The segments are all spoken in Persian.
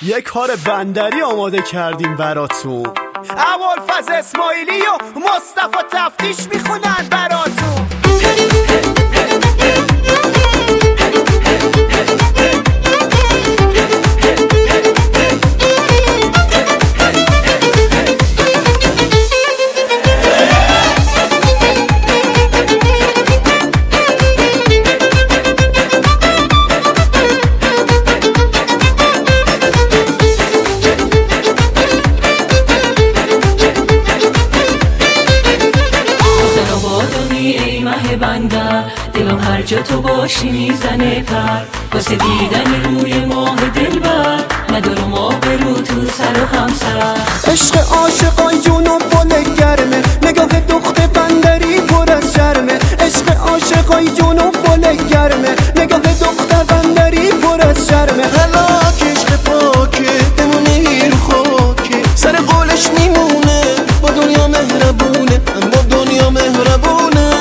یه کار بندری آماده کردیم براتون. ابوالفضل اسماعیلی و مصطفی تفتیش میخونن براتون. دلم هر جا تو باشی میزنه پر واسه دیدن روی ماه دلبر ندارم آبرو تو سر و همسر. عشق عاشقای جونم بله گرمه نگاه دخت بندری پر از شرمه. عشق عاشقای جونم بله گرمه نگاه دختر بندری پر از شرمه. هلاک عشق پاکه بمونه رو خاکه سر قولش میمونه با دنیا مهربونه با دنیا مهربونه.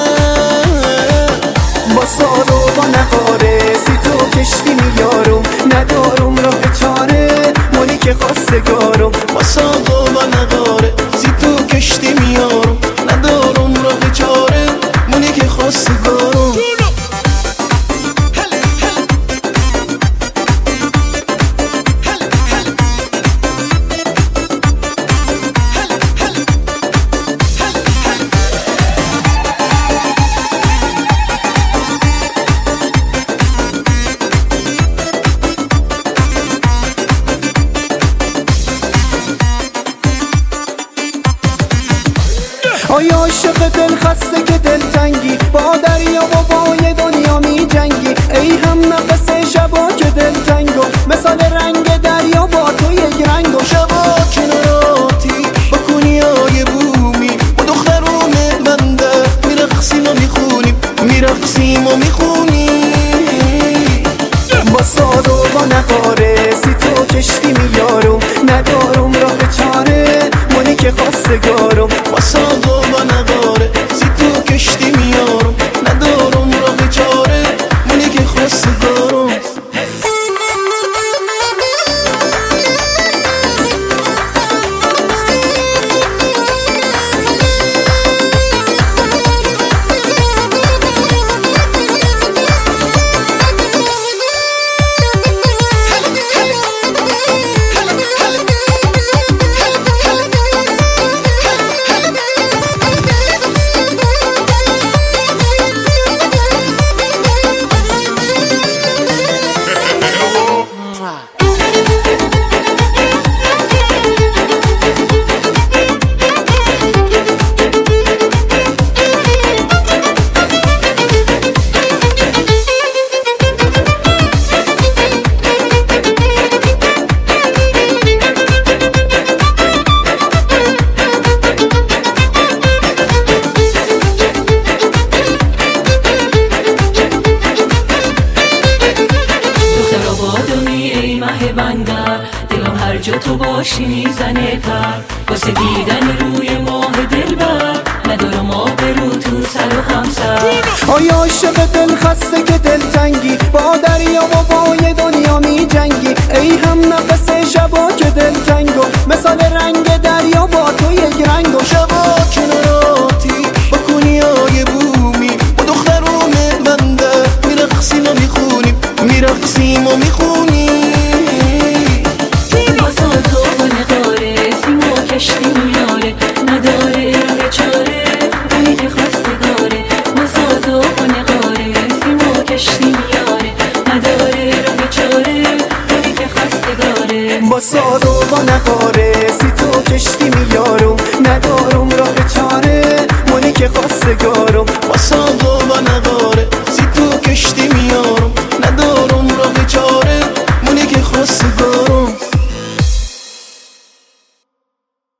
با سال و با نقاره سی تو کشتی میارم ندارم راه چاره مونی که خواستگارم. با سال و با نقاره سی تو کشتی میارم ندارم راه چاره مونی که خواستگارم. آیا عاشق دل خسته که دل تنگی با دریا و با یه دنیا می جنگی؟ ای هم نفس شبا که دل تنگو مثال رنگ دریا با تو یک رنگو. شبا کناراتی با کنیای بومی با دخترون بنده میرقصیم و میخونیم میرقصیم و میخونیم. با ساز و با نقاره سی تو کشتی میارم ندارم راه چاره مونی که خواستگارم. با ساز و با نقاره سی تو کشتی میارم ندارم راه چاره مونی که خواستگارم. دلم هر جا تو باشی میزنه پر واسه دیدن روی ماه دلبر ندارم آبرو تو سر و همسر. آیا عاشق دل خسته که دل تنگی با دریا و با یه دنیا می جنگی؟ ای هم نفس شبا که دل تنگو مثال رنگ دریا با تو یک رنگو. شبا کناراتی با کنیای بومی با دخترون بنده میرقصیم و میخونیم میرقصیم و میخونیم. کشتی میاره نداره راه چاره مونی که خواستگاره. با ساز و با نقاره سیما کشتی میاره نداره راه چاره مونی که خواستگاره. با ساز و با نقاره سی تو کشتی میارم ندارم راه چاره مونی که خواستگارم. با ساز و با